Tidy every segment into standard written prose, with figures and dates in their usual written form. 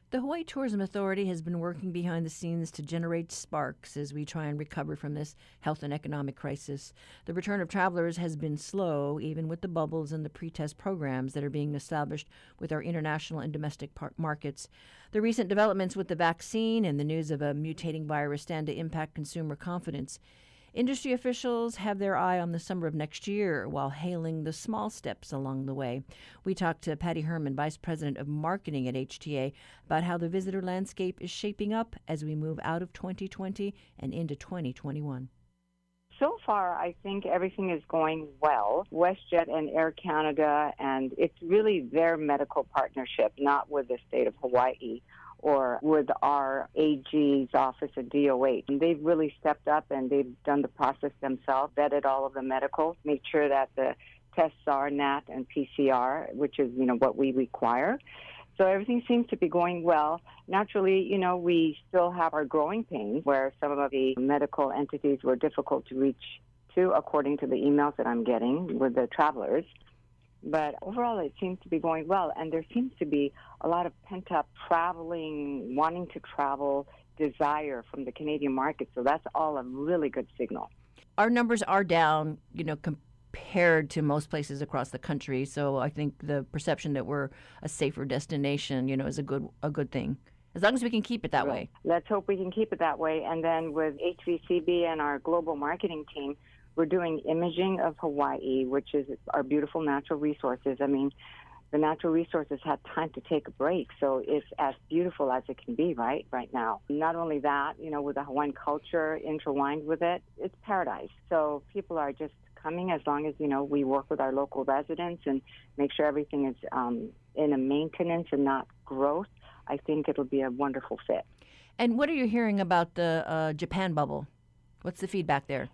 The Hawaii Tourism Authority has been working behind the scenes to generate sparks as we try and recover from this health and economic crisis. The return of travelers has been slow, even with the bubbles and the pre-test programs that are being established with our international and domestic markets. The recent developments with the vaccine and the news of a mutating virus stand to impact consumer confidence. Industry officials have their eye on the summer of next year while hailing the small steps along the way. We talked to Patty Herman, Vice President of Marketing at HTA, about how the visitor landscape is shaping up as we move out of 2020 and into 2021. So far, I think everything is going well. WestJet and Air Canada, and it's really their medical partnership, not with the state of Hawaii or with our AG's office at DOH. And they've really stepped up and they've done the process themselves, vetted all of the medical, made sure that the tests are NAT and PCR, which is, what we require. So everything seems to be going well. Naturally, we still have our growing pains where some of the medical entities were difficult to reach to, according to the emails that I'm getting with the travelers. But overall, it seems to be going well, and there seems to be a lot of pent-up traveling, wanting to travel desire from the Canadian market. So that's all a really good signal. Our numbers are down, compared to most places across the country. So I think the perception that we're a safer destination, is a good thing. As long as we can keep it that way. Let's hope we can keep it that way. And then with HVCB and our global marketing team, we're doing imaging of Hawaii, which is our beautiful natural resources. I mean, the natural resources had time to take a break, so it's as beautiful as it can be right now. Not only that, with the Hawaiian culture intertwined with it, it's paradise. So people are just coming as long as, we work with our local residents and make sure everything is in a maintenance and not growth. I think it'll be a wonderful fit. And what are you hearing about the Japan bubble? What's the feedback there?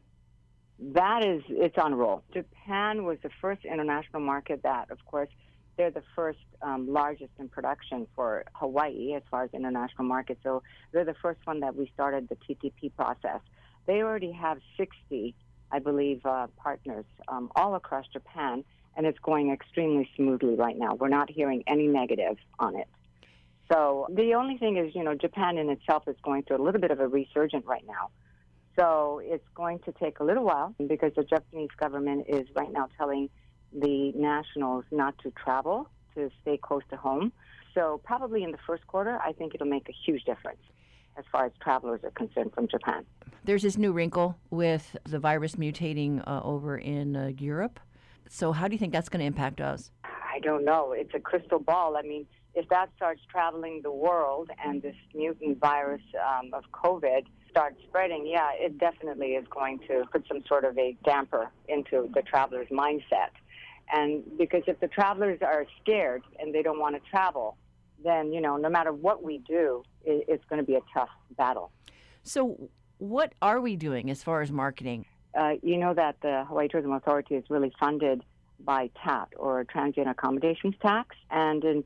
It's on a roll. Japan was the first international market that, of course, they're the first largest in production for Hawaii as far as international markets. So they're the first one that we started the TTP process. They already have 60, I believe, partners all across Japan, and it's going extremely smoothly right now. We're not hearing any negative on it. So the only thing is, Japan in itself is going through a little bit of a resurgence right now. So it's going to take a little while because the Japanese government is right now telling the nationals not to travel, to stay close to home. So probably in the first quarter, I think it'll make a huge difference as far as travelers are concerned from Japan. There's this new wrinkle with the virus mutating over in Europe. So how do you think that's going to impact us? I don't know. It's a crystal ball. I mean, if that starts traveling the world and this mutant virus of COVID starts spreading, it definitely is going to put some sort of a damper into the traveler's mindset. And because if the travelers are scared and they don't want to travel, then, no matter what we do, it's going to be a tough battle. So what are we doing as far as marketing? You know that the Hawaii Tourism Authority is really funded by TAT, or Transient Accommodations Tax. And in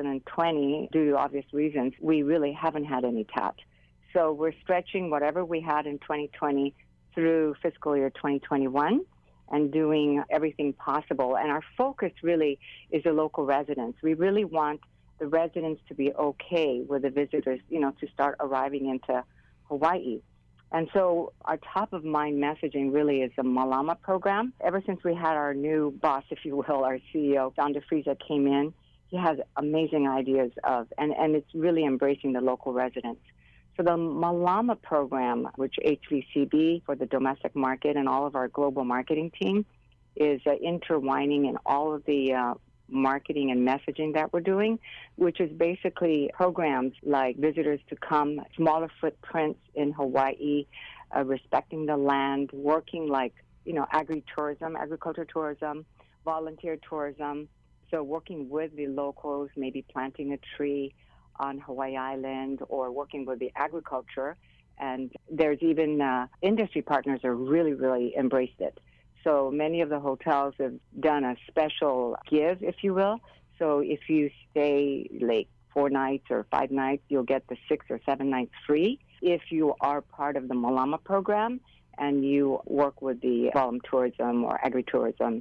2020, due to obvious reasons, we really haven't had any TAT. So we're stretching whatever we had in 2020 through fiscal year 2021 and doing everything possible. And our focus really is the local residents. We really want the residents to be okay with the visitors, to start arriving into Hawaii. And so our top-of-mind messaging really is the Malama program. Ever since we had our new boss, if you will, our CEO, Don DeFriesa, came in, he has amazing ideas and it's really embracing the local residents. So the Malama program, which HVCB for the domestic market and all of our global marketing team is intertwining in all of the marketing and messaging that we're doing, which is basically programs like visitors to come, smaller footprints in Hawaii, respecting the land, working like, agritourism, agriculture tourism, volunteer tourism. So working with the locals, maybe planting a tree on Hawaii Island or working with the agriculture. And there's even industry partners are really, really embraced it. So many of the hotels have done a special give, if you will. So if you stay like 4 nights or 5 nights, you'll get the 6 or 7 nights free. If you are part of the Malama program and you work with the volunteer tourism or agritourism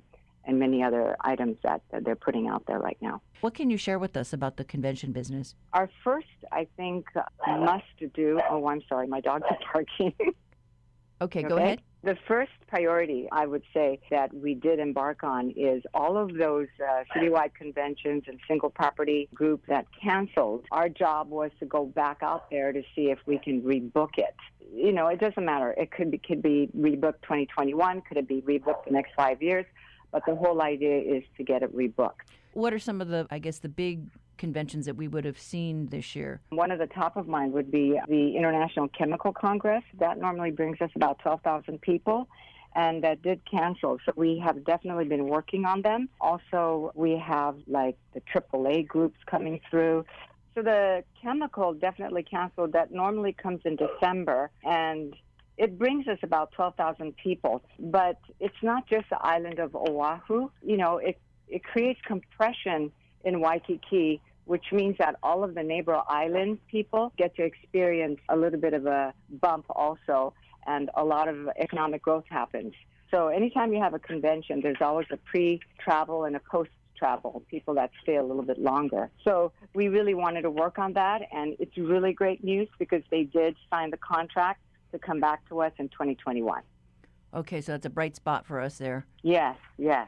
and many other items that they're putting out there right now. What can you share with us about the convention business? Our first, I think, must do. Oh, I'm sorry, my dogs are barking. Okay, go ahead. The first priority, I would say, that we did embark on is all of those citywide conventions and single property groups that canceled. Our job was to go back out there to see if we can rebook it. You know, it doesn't matter. It could be rebooked 2021, could it be rebooked the next 5 years? But the whole idea is to get it rebooked. What are some of the, I guess, the big conventions that we would have seen this year? One of the top of mind would be the International Chemical Congress. That normally brings us about 12,000 people, and that did cancel. So we have definitely been working on them. Also, we have like the AAA groups coming through. So the chemical definitely canceled. That normally comes in December, and it brings us about 12,000 people. But it's not just the island of Oahu. You know, it creates compression in Waikiki, which means that all of the neighbor island people get to experience a little bit of a bump also, and a lot of economic growth happens. So anytime you have a convention, there's always a pre-travel and a post-travel, people that stay a little bit longer. So we really wanted to work on that, and it's really great news because they did sign the contract to come back to us in 2021. Okay, so that's a bright spot for us there. Yes.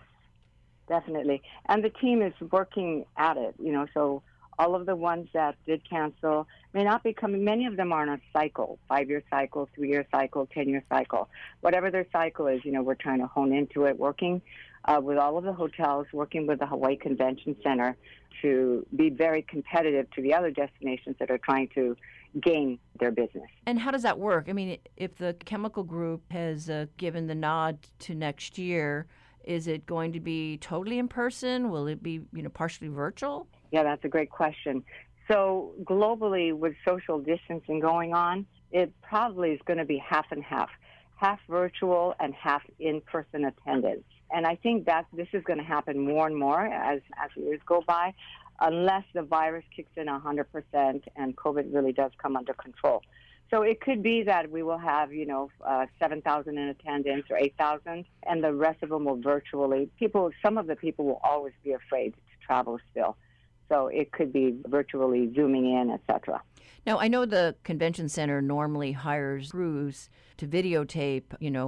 Definitely. And the team is working at it, you know, so all of the ones that did cancel may not be coming. Many of them are on a cycle, 5-year cycle, 3-year cycle, 10-year cycle. Whatever their cycle is, you know, we're trying to hone into it, working with all of the hotels, working with the Hawaii Convention Center to be very competitive to the other destinations that are trying to gain their business. And how does that work? I mean, if the chemical group has given the nod to next year, is it going to be totally in person? Will it be, you know, partially virtual? Yeah, that's a great question. So globally, with social distancing going on, it probably is going to be half and half virtual and half in-person attendance. And I think that this is going to happen more and more as years go by, unless the virus kicks in 100% and COVID really does come under control. So it could be that we will have, 7,000 in attendance or 8,000, and the rest of them will virtually. Some of the people will always be afraid to travel still. So it could be virtually zooming in, etc. Now, I know the convention center normally hires crews to videotape.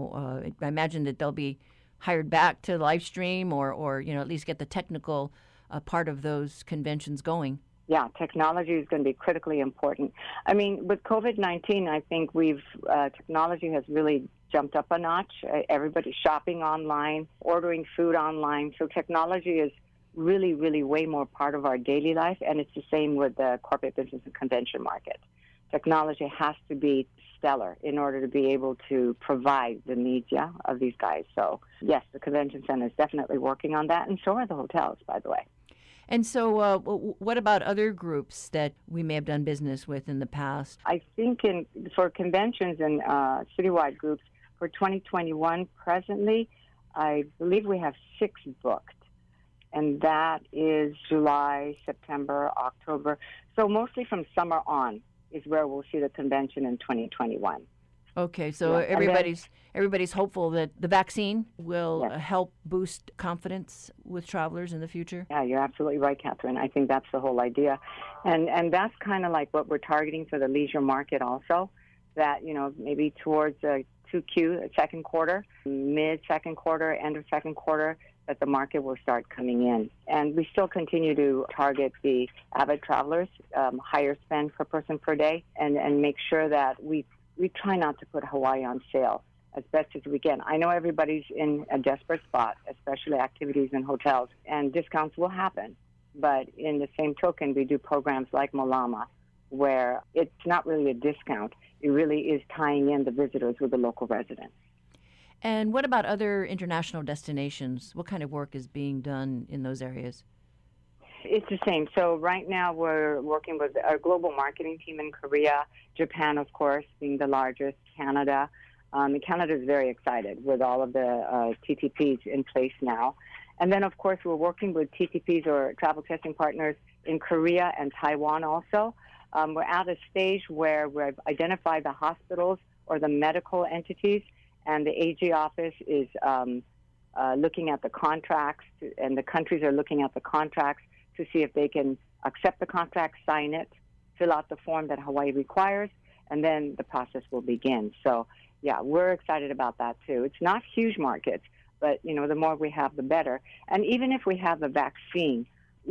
I imagine that they'll be hired back to live stream or at least get the technical part of those conventions going. Yeah, technology is going to be critically important. I mean, with COVID-19, I think technology has really jumped up a notch. Everybody's shopping online, ordering food online. So technology is really, really way more part of our daily life, and it's the same with the corporate business and convention market. Technology has to be stellar in order to be able to provide the needs, of these guys. So, yes, the convention center is definitely working on that, and so are the hotels, by the way. And so what about other groups that we may have done business with in the past? I think for conventions and citywide groups for 2021 presently, I believe we have 6 booked. And that is July, September, October. So mostly from summer on is where we'll see the convention in 2021. Okay, so everybody's hopeful that the vaccine will help boost confidence with travelers in the future? Yeah, you're absolutely right, Catherine. I think that's the whole idea. And that's kind of like what we're targeting for the leisure market also, that, maybe towards 2Q, second quarter, mid-second quarter, end of second quarter, that the market will start coming in. And we still continue to target the avid travelers, higher spend per person per day, and make sure that we try not to put Hawaii on sale as best as we can. I know everybody's in a desperate spot, especially activities in hotels, and discounts will happen. But in the same token, we do programs like Malama, where it's not really a discount. It really is tying in the visitors with the local residents. And what about other international destinations? What kind of work is being done in those areas? It's the same. So right now we're working with our global marketing team in Korea, Japan, of course, being the largest, Canada. Canada is very excited with all of the TTPs in place now. And then, of course, we're working with TTPs or travel testing partners in Korea and Taiwan also. We're at a stage where we've identified the hospitals or the medical entities, and the AG office is looking at the contracts, and the countries are looking at the contracts to see if they can accept the contract, sign it, fill out the form that Hawaii requires, and then the process will begin. So, yeah, we're excited about that too. It's not huge markets, but, the more we have, the better. And even if we have the vaccine,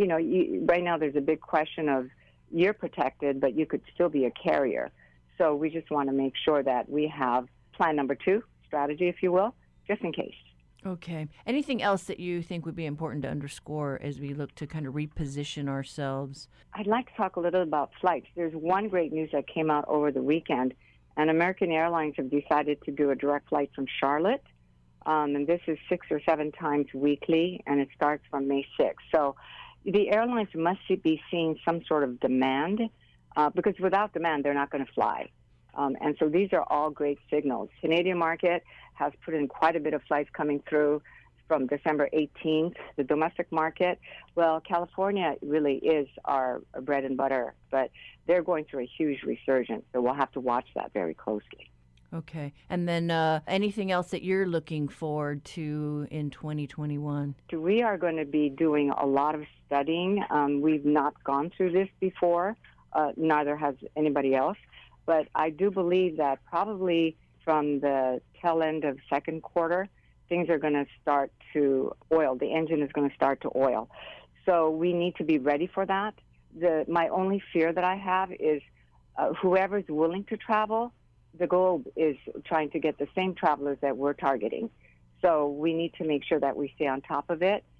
right now there's a big question of you're protected, but you could still be a carrier. So we just want to make sure that we have plan number 2, strategy, if you will, just in case. Okay. Anything else that you think would be important to underscore as we look to kind of reposition ourselves? I'd like to talk a little about flights. There's one great news that came out over the weekend, and American Airlines have decided to do a direct flight from Charlotte. And this is 6 or 7 times weekly, and it starts from May 6th. So the airlines must be seeing some sort of demand, because without demand, they're not going to fly. And so these are all great signals. Canadian market has put in quite a bit of flights coming through from December 18th. The domestic market, well, California really is our bread and butter, but they're going through a huge resurgence, so we'll have to watch that very closely. Okay. And then anything else that you're looking forward to in 2021? We are going to be doing a lot of studying. We've not gone through this before, neither has anybody else. But I do believe that probably from the tail end of second quarter, things are going to start to oil. The engine is going to start to oil. So we need to be ready for that. My only fear that I have is whoever's willing to travel, the globe is trying to get the same travelers that we're targeting. So we need to make sure that we stay on top of it.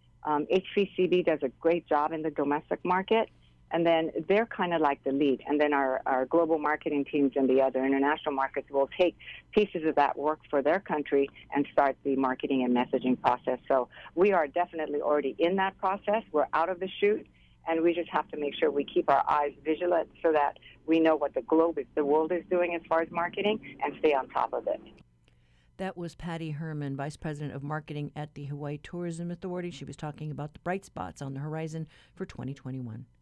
HVCB does a great job in the domestic market. And then they're kind of like the lead. And then our global marketing teams in the other international markets will take pieces of that work for their country and start the marketing and messaging process. So we are definitely already in that process. We're out of the chute, and we just have to make sure we keep our eyes vigilant so that we know what the world is doing as far as marketing and stay on top of it. That was Patty Herman, Vice President of Marketing at the Hawaii Tourism Authority. She was talking about the bright spots on the horizon for 2021.